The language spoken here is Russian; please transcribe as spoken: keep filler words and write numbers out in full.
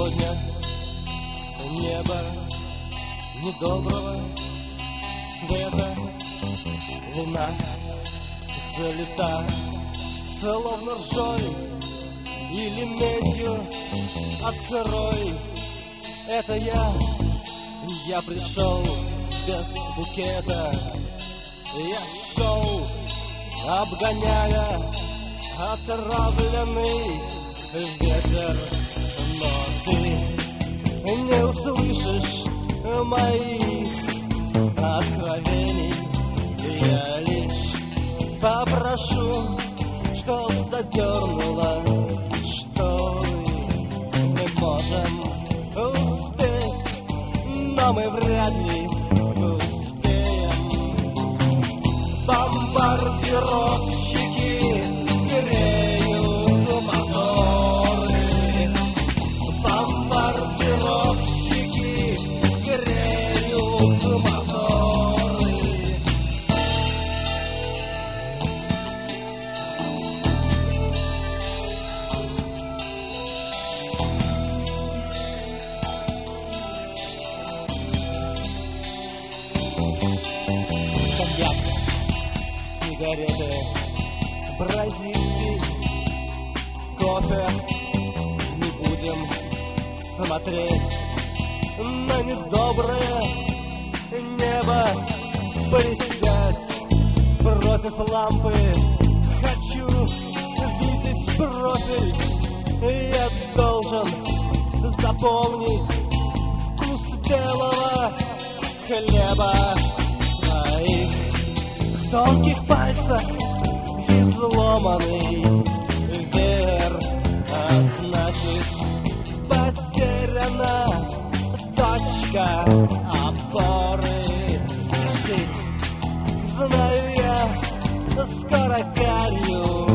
Сегодня небо недоброго цвета, луна залита, словно ржой или медью. Открой, это я, я пришел без букета. Я шел, обгоняя отравленный ветер, но ты не услышишь моих откровений. Я лишь попрошу, чтоб задернула шторы. Мы можем успеть, но мы вряд ли успеем. Бомбардировщики греют моторы. Бомбардировщики греют моторы. Коньяк, сигареты, бразильский кофе. Не будем смотреть на недоброе небо, присядь против лампы. Хочу видеть профиль. Я должен запомнить вкус белого хлеба твоих тонких пальцев, изломанный веер, а значит потеряна точка опоры. Спешит, знаю я, скоро гарью